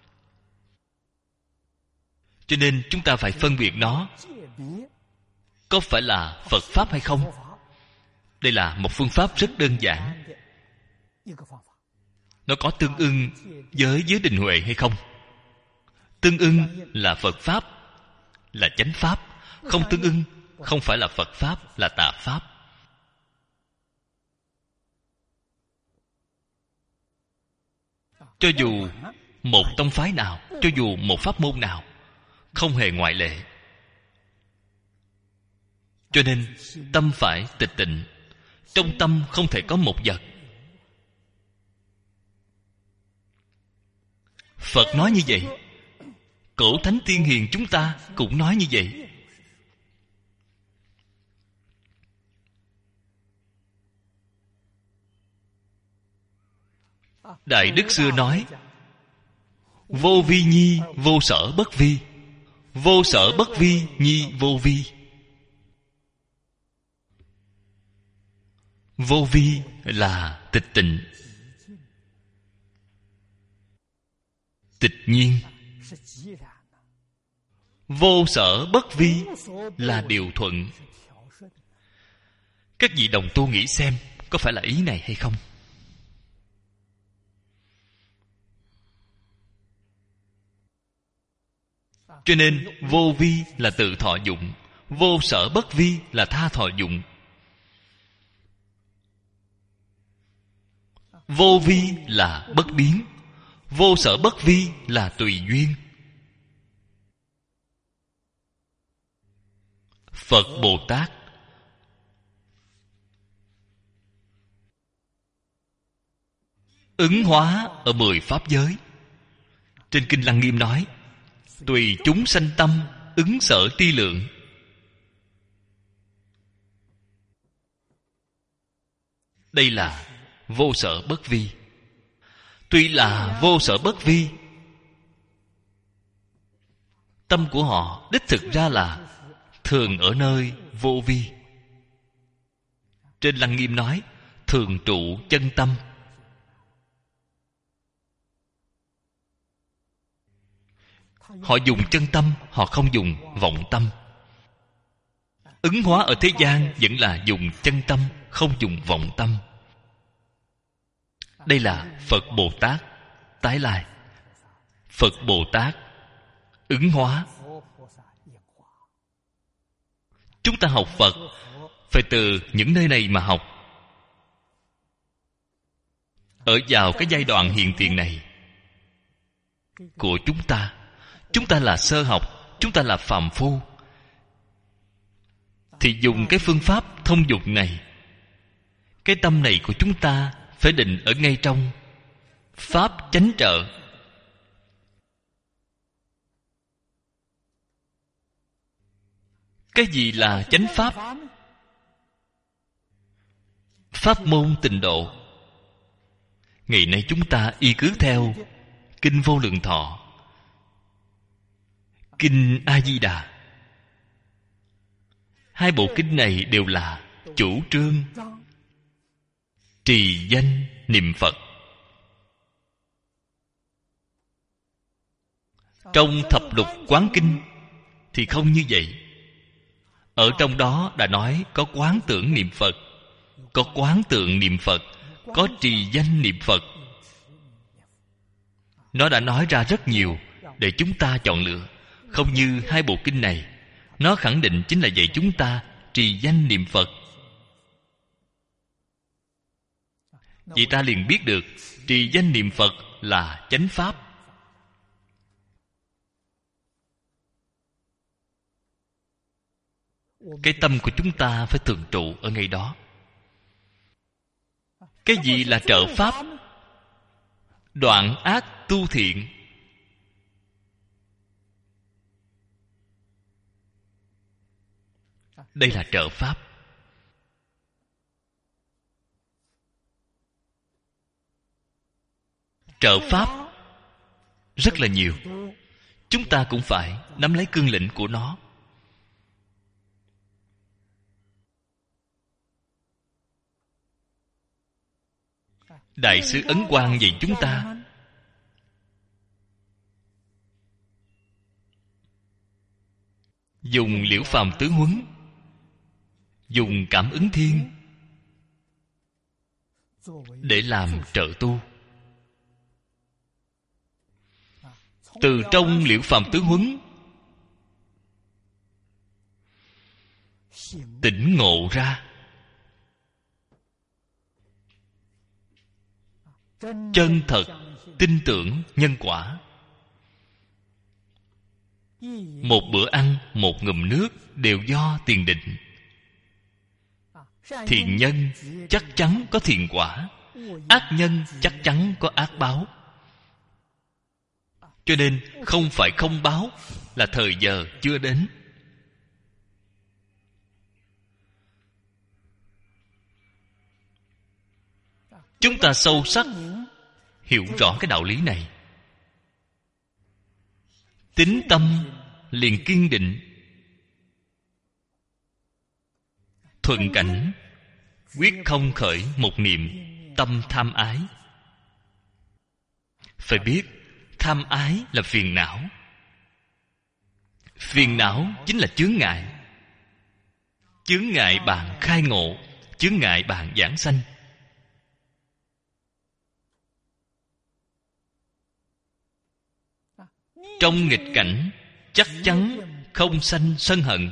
Cho nên chúng ta phải phân biệt nó có phải là Phật Pháp hay không. Đây là một phương pháp rất đơn giản. Nó có tương ưng với giới định huệ hay không? Tương ưng là Phật Pháp, là chánh Pháp. Không tương ưng, không phải là Phật Pháp, là tà Pháp. Cho dù một tông phái nào, cho dù một pháp môn nào, không hề ngoại lệ. Cho nên tâm phải tịch tịnh. Trong tâm không thể có một vật. Phật nói như vậy, cổ thánh tiên hiền chúng ta cũng nói như vậy. Đại Đức xưa nói, vô vi nhi vô sở bất vi, vô sở bất vi nhi vô vi. Vô vi là tịch tịnh, tịch nhiên. Vô sở bất vi là điều thuận. Các vị đồng tu nghĩ xem, có phải là ý này hay không? Cho nên vô vi là tự thọ dụng, vô sở bất vi là tha thọ dụng. Vô vi là bất biến, vô sở bất vi là tùy duyên. Phật Bồ Tát ứng hóa ở mười pháp giới. Trên Kinh Lăng Nghiêm nói, tùy chúng sanh tâm, ứng sở tri lượng. Đây là vô sở bất vi. Tuy là vô sở bất vi, tâm của họ đích thực ra là thường ở nơi vô vi. Trên Lăng Nghiêm nói, thường trụ chân tâm. Họ dùng chân tâm, họ không dùng vọng tâm. Ứng hóa ở thế gian vẫn là dùng chân tâm, không dùng vọng tâm. Đây là Phật Bồ Tát tái lai. Phật Bồ Tát ứng hóa. Chúng ta học Phật phải từ những nơi này mà học. Ở vào cái giai đoạn hiện tiền này của chúng ta, chúng ta là sơ học, chúng ta là phàm phu, thì dùng cái phương pháp thông dụng này. Cái tâm này của chúng ta phải định ở ngay trong pháp chánh trợ. Cái gì là chánh pháp? Pháp môn tịnh độ. Ngày nay chúng ta y cứ theo Kinh Vô Lượng Thọ, Kinh A Di Đà. Hai bộ kinh này đều là chủ trương trì danh niệm Phật. Trong Thập Lục Quán Kinh thì không như vậy. Ở trong đó đã nói có quán tưởng niệm Phật, có quán tượng niệm Phật, có trì danh niệm Phật. Nó đã nói ra rất nhiều để chúng ta chọn lựa. Không như hai bộ kinh này, nó khẳng định chính là dạy chúng ta trì danh niệm Phật. Vậy ta liền biết được trì danh niệm Phật là chánh pháp. Cái tâm của chúng ta phải thường trụ ở ngay đó. Cái gì là trợ pháp? Đoạn ác tu thiện. Đây là trợ pháp. Trợ pháp rất là nhiều. Chúng ta cũng phải nắm lấy cương lĩnh của nó. Đại sư Ấn Quang dạy chúng ta dùng Liễu Phàm Tướng Huấn, dùng Cảm Ứng Thiên để làm trợ tu. Từ trong Liễu Phàm Tướng Huấn tỉnh ngộ ra chân thật tin tưởng nhân quả. Một bữa ăn, một ngụm nước đều do tiền định. Thiện nhân chắc chắn có thiện quả, ác nhân chắc chắn có ác báo. Cho nên không phải không báo, là thời giờ chưa đến. Chúng ta sâu sắc hiểu rõ cái đạo lý này, tín tâm liền kiên định. Thuận cảnh quyết không khởi một niệm tâm tham ái. Phải biết tham ái là phiền não. Phiền não chính là chướng ngại. Chướng ngại bạn khai ngộ, chướng ngại bạn giảng sanh. Trong nghịch cảnh chắc chắn không sanh sân hận.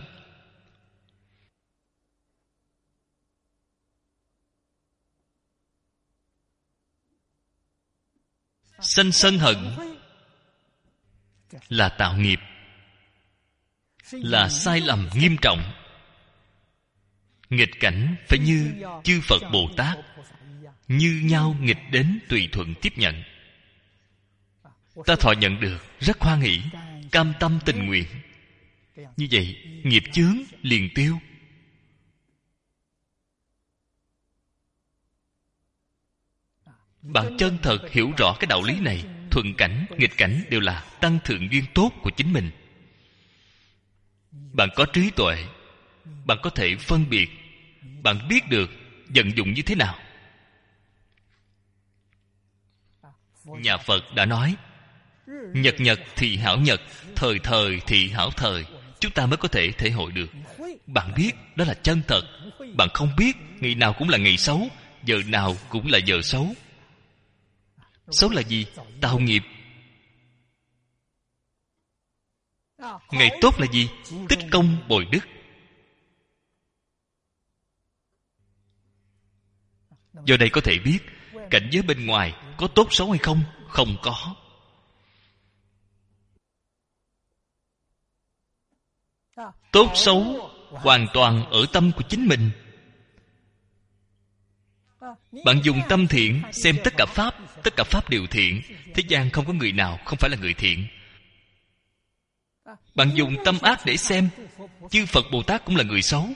Sanh sân hận là tạo nghiệp, là sai lầm nghiêm trọng. Nghịch cảnh phải như chư Phật Bồ Tát, như nhau nghịch đến tùy thuận tiếp nhận. Ta thọ nhận được, rất hoan hỷ, cam tâm tình nguyện. Như vậy nghiệp chướng liền tiêu. Bạn chân thật hiểu rõ cái đạo lý này, thuận cảnh, nghịch cảnh đều là tăng thượng duyên tốt của chính mình. Bạn có trí tuệ, bạn có thể phân biệt, bạn biết được vận dụng như thế nào. Nhà Phật đã nói, nhật nhật thì hảo nhật, thời thời thì hảo thời. Chúng ta mới có thể thể hội được. Bạn biết đó là chân thật. Bạn không biết, ngày nào cũng là ngày xấu, giờ nào cũng là giờ xấu. Xấu là gì? Tạo nghiệp. Ngày tốt là gì? Tích công bồi đức. Do đây có thể biết cảnh giới bên ngoài có tốt xấu hay không? Không có. Tốt xấu hoàn toàn ở tâm của chính mình. Bạn dùng tâm thiện xem tất cả pháp, tất cả pháp đều thiện. Thế gian không có người nào không phải là người thiện. Bạn dùng tâm ác để xem, chư Phật Bồ Tát cũng là người xấu.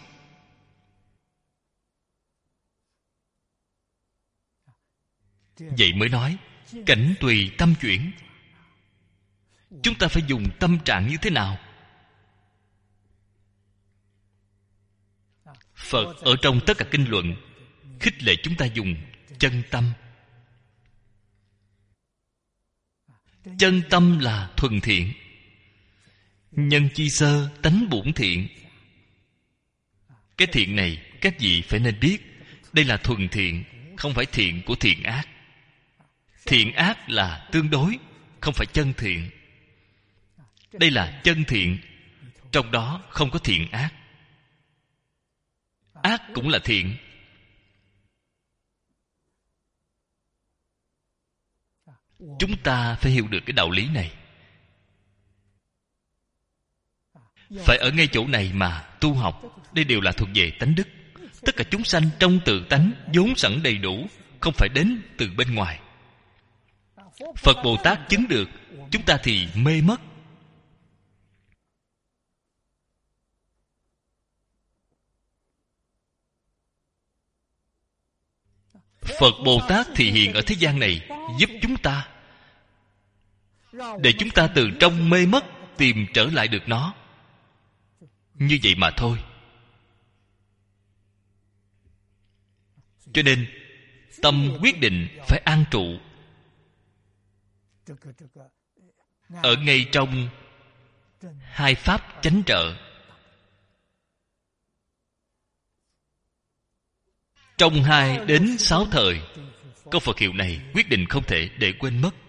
Vậy mới nói cảnh tùy tâm chuyển. Chúng ta phải dùng tâm trạng như thế nào? Phật ở trong tất cả kinh luận khích lệ chúng ta dùng chân tâm. Chân tâm là thuần thiện. Nhân chi sơ tánh bổn thiện. Cái thiện này các vị phải nên biết, đây là thuần thiện, không phải thiện của thiện ác. Thiện ác là tương đối, không phải chân thiện. Đây là chân thiện, trong đó không có thiện ác. Ác cũng là thiện. Chúng ta phải hiểu được cái đạo lý này. Phải ở ngay chỗ này mà tu học. Đây đều là thuộc về tánh đức. Tất cả chúng sanh trong tự tánh vốn sẵn đầy đủ, không phải đến từ bên ngoài. Phật Bồ Tát chứng được, chúng ta thì mê mất. Phật Bồ Tát thì hiện ở thế gian này giúp chúng ta, để chúng ta từ trong mê mất tìm trở lại được nó. Như vậy mà thôi. Cho nên tâm quyết định phải an trụ ở ngay trong hai pháp chánh trợ. Trong hai đến sáu thời, câu Phật hiệu này quyết định không thể để quên mất.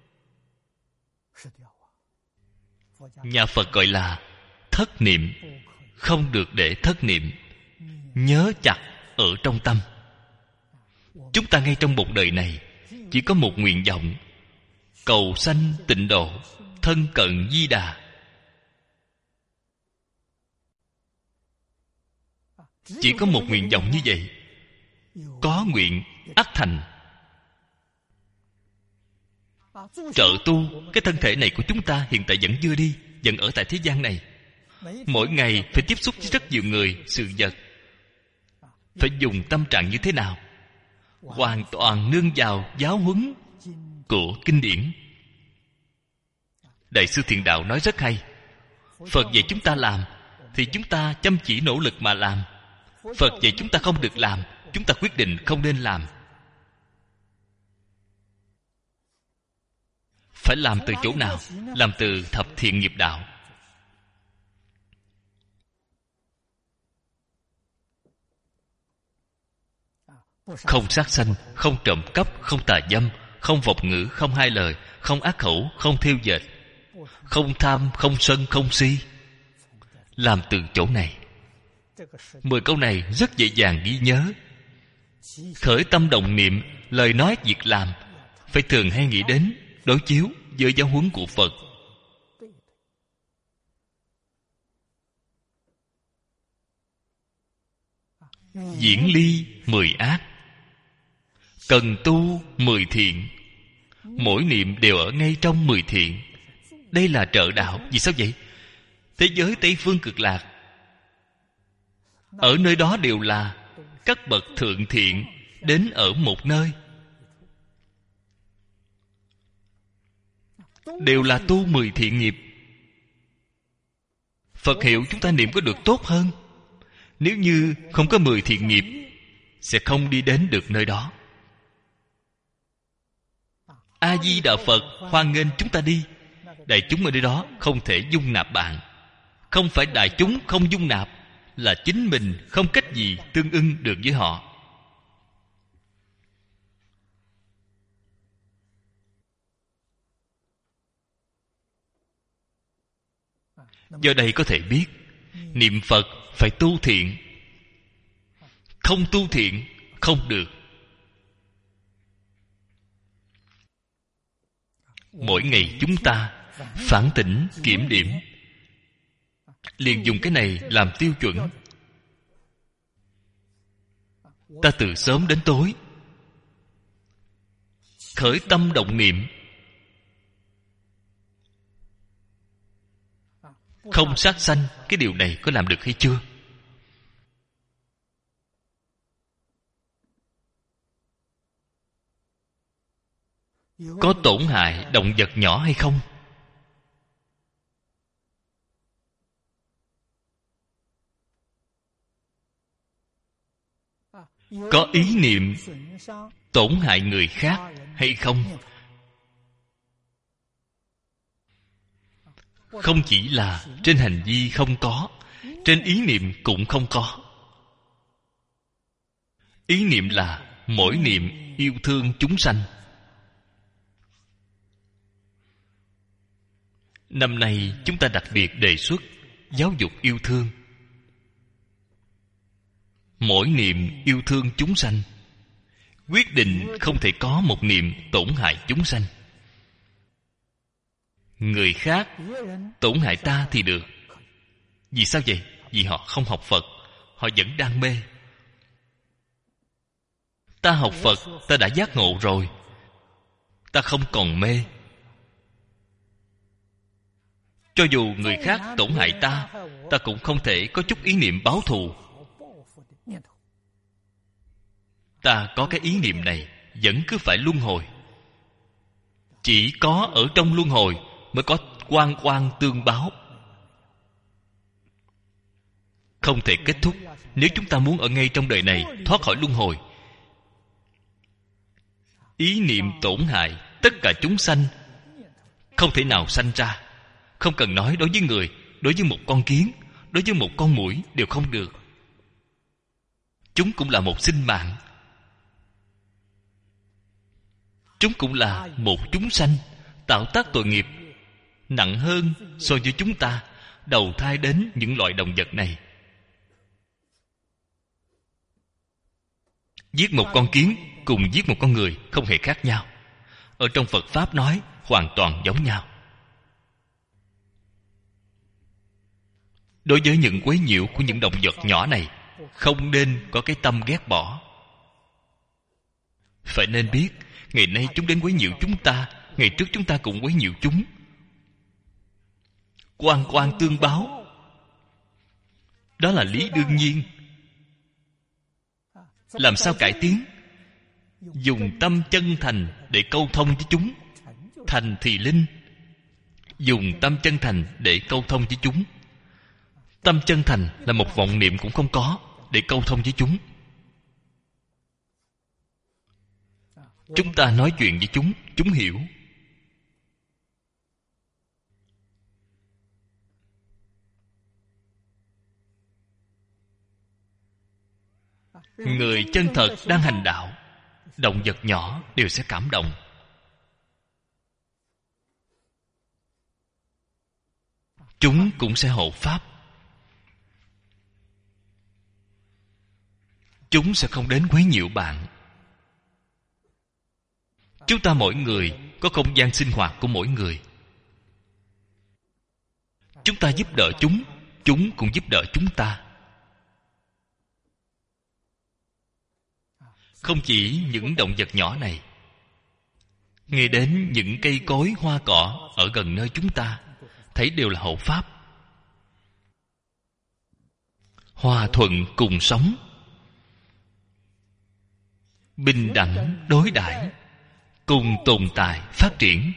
Nhà Phật gọi là thất niệm. Không được để thất niệm. Nhớ chặt ở trong tâm. Chúng ta ngay trong một đời này chỉ có một nguyện vọng: cầu sanh tịnh độ, thân cận Di Đà. Chỉ có một nguyện vọng như vậy. Có nguyện ắt thành. Trợ tu cái thân thể này của chúng ta hiện tại vẫn chưa đi, vẫn ở tại thế gian này. Mỗi ngày phải tiếp xúc với rất nhiều người, sự vật. Phải dùng tâm trạng như thế nào? Hoàn toàn nương vào giáo huấn của kinh điển. Đại sư Thiện Đạo nói rất hay. Phật dạy chúng ta làm thì chúng ta chăm chỉ nỗ lực mà làm. Phật dạy chúng ta không được làm, chúng ta quyết định không nên làm. Phải làm từ chỗ nào? Làm từ thập thiện nghiệp đạo. Không sát sanh, không trộm cắp, không tà dâm, không vọng ngữ, không hai lời, không ác khẩu, không thêu dệt, không tham, không sân, không si. Làm từ chỗ này. Mười câu này rất dễ dàng ghi nhớ. Khởi tâm động niệm, lời nói việc làm phải thường hay nghĩ đến, đối chiếu với giáo huấn của Phật. Diễn ly mười ác. cần tu mười thiện. Mỗi niệm đều ở ngay trong mười thiện. Đây là trợ đạo. Vì sao vậy? Thế giới Tây Phương Cực Lạc, ở nơi đó đều là các bậc thượng thiện đến ở một nơi, đều là tu mười thiện nghiệp. Phật hiệu chúng ta niệm có được tốt hơn. Nếu như không có mười thiện nghiệp, sẽ không đi đến được nơi đó. A Di Đà Phật hoan nghênh chúng ta đi. Đại chúng ở nơi đó không thể dung nạp bạn. Không phải đại chúng không dung nạp, là chính mình không cách gì tương ưng được với họ. Do đây có thể biết, niệm Phật phải tu thiện. Không tu thiện không được. Mỗi ngày chúng ta phản tỉnh kiểm điểm, liền dùng cái này làm tiêu chuẩn. Ta từ sớm đến tối khởi tâm động niệm, không sát sanh, cái điều này có làm được hay chưa? Có tổn hại động vật nhỏ hay không? Có ý niệm tổn hại người khác hay không? Không chỉ là trên hành vi không có, trên ý niệm cũng không có. Ý niệm là mỗi niệm yêu thương chúng sanh. Năm nay chúng ta đặc biệt đề xuất giáo dục yêu thương. Mỗi niệm yêu thương chúng sanh, quyết định không thể có một niệm tổn hại chúng sanh. Người khác tổn hại ta thì được. Vì sao vậy? Vì họ không học Phật, họ vẫn đang mê. Ta học Phật, ta đã giác ngộ rồi, ta không còn mê. Cho dù người khác tổn hại ta, ta cũng không thể có chút ý niệm báo thù. Ta có cái ý niệm này, vẫn cứ phải luân hồi. Chỉ có ở trong luân hồi mới có oan oan tương báo, không thể kết thúc. Nếu chúng ta muốn ở ngay trong đời này thoát khỏi luân hồi, ý niệm tổn hại tất cả chúng sanh không thể nào sanh ra. Không cần nói đối với người, đối với một con kiến, đối với một con muỗi đều không được. Chúng cũng là một sinh mạng, chúng cũng là một chúng sanh, tạo tác tội nghiệp nặng hơn so với chúng ta đầu thai đến những loại động vật này. Giết một con kiến cùng giết một con người không hề khác nhau. Ở trong Phật Pháp nói hoàn toàn giống nhau. Đối với những quấy nhiễu của những động vật nhỏ này, không nên có cái tâm ghét bỏ. Phải nên biết, ngày nay chúng đến quấy nhiễu chúng ta, ngày trước chúng ta cũng quấy nhiễu chúng. Oan oan tương báo, đó là lý đương nhiên. Làm sao cải tiến? Dùng tâm chân thành để câu thông với chúng. Thành thì linh. Dùng tâm chân thành để câu thông với chúng. Tâm chân thành là một vọng niệm cũng không có để câu thông với chúng. Chúng ta nói chuyện với chúng, chúng hiểu. Người chân thật đang hành đạo, động vật nhỏ đều sẽ cảm động. Chúng cũng sẽ hộ pháp. Chúng sẽ không đến quấy nhiễu bạn. Chúng ta mỗi người có không gian sinh hoạt của mỗi người. Chúng ta giúp đỡ chúng, chúng cũng giúp đỡ chúng ta. Không chỉ những động vật nhỏ này, ngay đến những cây cối hoa cỏ ở gần nơi chúng ta thấy đều là hộ pháp. Hòa thuận cùng sống, bình đẳng đối đãi, cùng tồn tại phát triển.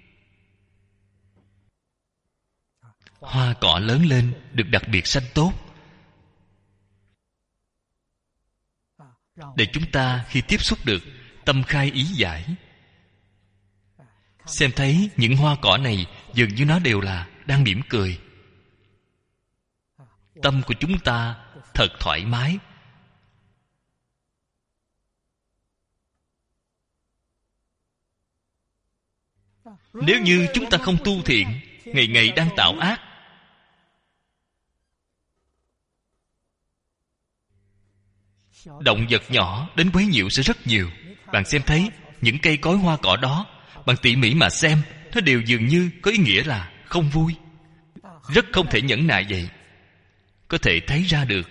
Hoa cỏ lớn lên được đặc biệt xanh tốt, để chúng ta khi tiếp xúc được, tâm khai ý giải, xem thấy những hoa cỏ này dường như nó đều là đang mỉm cười. Tâm của chúng ta thật thoải mái. Nếu như chúng ta không tu thiện, ngày ngày đang tạo ác, động vật nhỏ đến quấy nhiễu sẽ rất nhiều. Bạn xem thấy những cây cối hoa cỏ đó, bạn tỉ mỉ mà xem, nó đều dường như có ý nghĩa là không vui. Rất không thể nhẫn nại vậy. Có thể thấy ra được.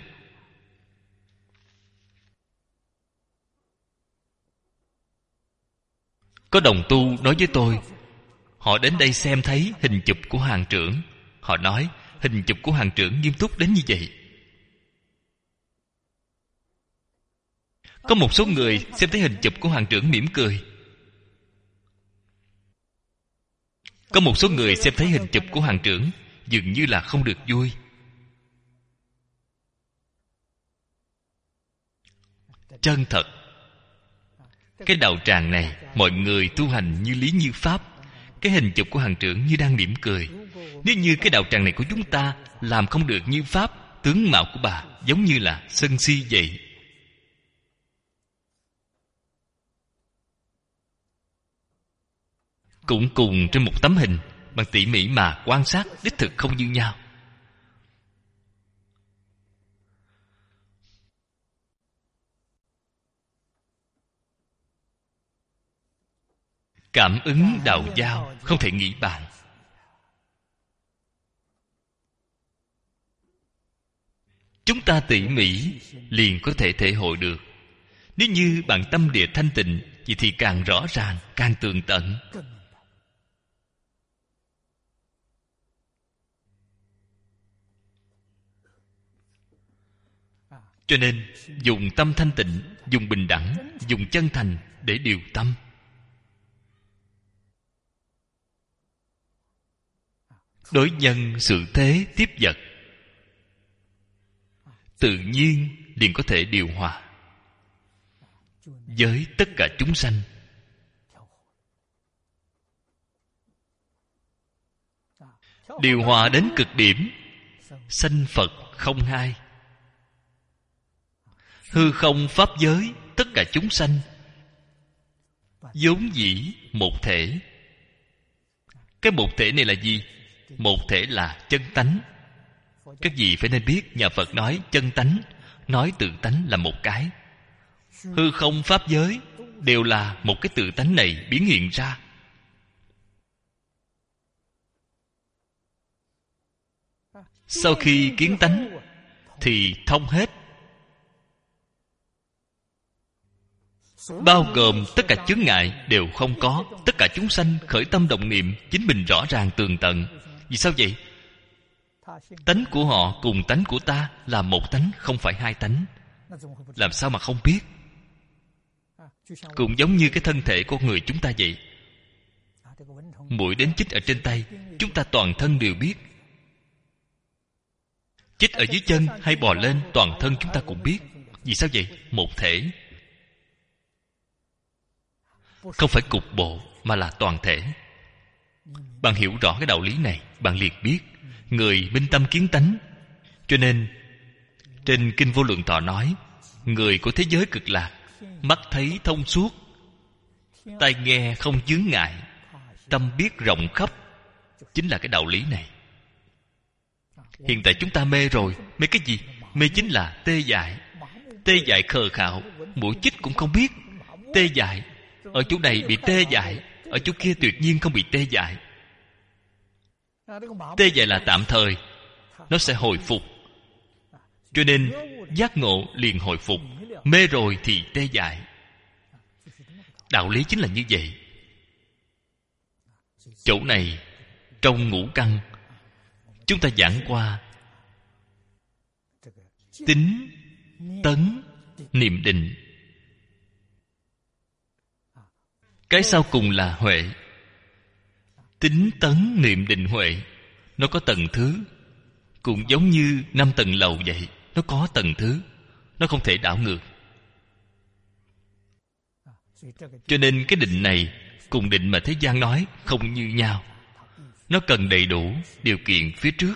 Có đồng tu nói với tôi, họ đến đây xem thấy hình chụp của Hoàng trưởng. Họ nói hình chụp của Hoàng trưởng nghiêm túc đến như vậy. Có một số người xem thấy hình chụp của Hoàng trưởng mỉm cười. Có một số người xem thấy hình chụp của Hoàng trưởng dường như là không được vui. Chân thật, cái đạo tràng này mọi người tu hành như lý như pháp. Cái hình chụp của Hàng trưởng như đang mỉm cười. Nếu như cái đạo tràng này của chúng ta làm không được như pháp, tướng mạo của bà giống như là sân si vậy. Cũng cùng trên một tấm hình, bằng tỉ mỉ mà quan sát, đích thực không như nhau. Cảm ứng đạo giao không thể nghĩ bàn. Chúng ta tỉ mỉ liền có thể thể hội được. Nếu như bạn tâm địa thanh tịnh, vậy thì càng rõ ràng, càng tường tận. Cho nên dùng tâm thanh tịnh, dùng bình đẳng, dùng chân thành để điều tâm. Đối nhân sự thế tiếp vật, tự nhiên liền có thể điều hòa với tất cả chúng sanh. Điều hòa đến cực điểm, sanh Phật không hai. Hư không pháp giới, tất cả chúng sanh vốn dĩ một thể. Cái một thể này là gì? Một thể là chân tánh. Các vị phải nên biết, nhà Phật nói chân tánh, nói tự tánh là một cái. Hư không pháp giới đều là một cái tự tánh này biến hiện ra. Sau khi kiến tánh thì thông hết, bao gồm tất cả chướng ngại đều không có. Tất cả chúng sanh khởi tâm động niệm chính mình rõ ràng tường tận. Vì sao vậy? Tánh của họ cùng tánh của ta là một tánh, không phải hai tánh. Làm sao mà không biết? Cũng giống như cái thân thể của người chúng ta vậy. Muỗi đến chích ở trên tay, chúng ta toàn thân đều biết. Chích ở dưới chân hay bò lên, toàn thân chúng ta cũng biết. Vì sao vậy? Một thể. Không phải cục bộ, mà là toàn thể. Bạn hiểu rõ cái đạo lý này, bạn liền biết người minh tâm kiến tánh. Cho nên trên Kinh Vô Lượng Thọ nói, người của thế giới cực lạc, mắt thấy thông suốt, tai nghe không chướng ngại, tâm biết rộng khắp. Chính là cái đạo lý này. Hiện tại chúng ta mê rồi. Mê cái gì? Mê chính là tê dại. Tê dại khờ khạo, mũi chích cũng không biết. Tê dại, ở chỗ này bị tê dại, ở chỗ kia tuyệt nhiên không bị tê dại. Tê dại là tạm thời, nó sẽ hồi phục. Cho nên giác ngộ liền hồi phục. Mê rồi thì tê dại. Đạo lý chính là như vậy. Chỗ này trong ngũ căn chúng ta giảng qua tín, tấn, niệm định. Cái sau cùng là huệ. Tín, tấn, niệm, định, huệ nó có tầng thứ, cũng giống như năm tầng lầu vậy. Nó có tầng thứ, nó không thể đảo ngược. Cho nên cái định này cùng định mà thế gian nói không như nhau. Nó cần đầy đủ điều kiện phía trước.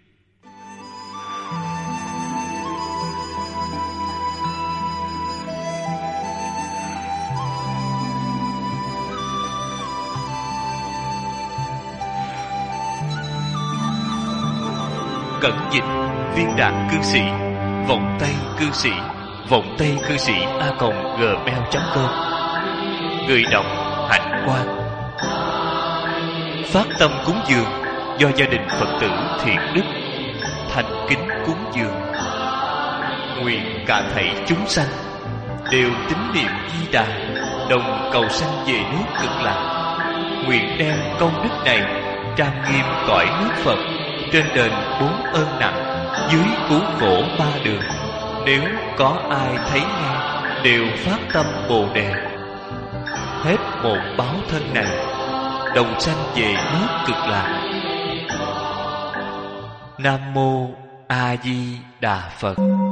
Cẩn dịch viên đạt cư sĩ, vọng tây cư sĩ, vọng tây cư sĩ a còng gmail chấm com. Người đọc Hạnh Quang. Phát tâm cúng dường do gia đình Phật tử thiện đức, thành kính cúng dường. Nguyện cả thảy chúng sanh đều tín niệm Di Đà, đồng cầu sanh về nước Cực Lạc. Nguyện đem công đức này trang nghiêm cõi nước Phật, trên đền bốn ơn nặng, dưới cứu khổ ba đường. Nếu có ai thấy nghe đều phát tâm Bồ Đề, hết một báo thân này đồng sanh về nước Cực Lạc. Nam mô A Di Đà Phật.